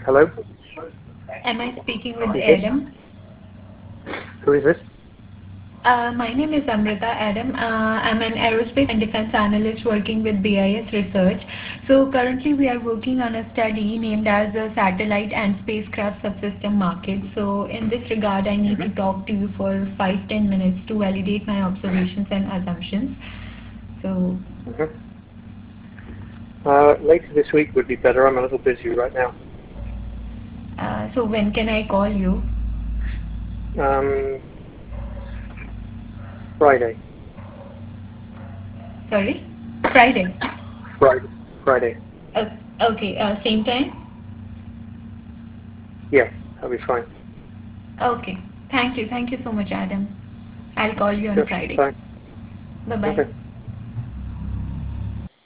Hello? Am I speaking with Who's this? Adam? Who is this? My name is Amrita Adam. I'm an aerospace and defense analyst working with BIS Research. So currently we are working on a study named as the Satellite and Spacecraft Subsystem Market. So in this regard, I need to talk to you for 5-10 minutes to validate my observations and assumptions. So, Mm-hmm. Later this week would be better. I'm a little busy right now. so when can I call you? Um, Friday. Sorry? Friday. Friday. Friday. Uh, okay, same time? Yeah, that'll be fine. Okay. Thank you. Thank you so much, Adam. I'll call you on Sure. Friday. Fine. Bye bye. Okay.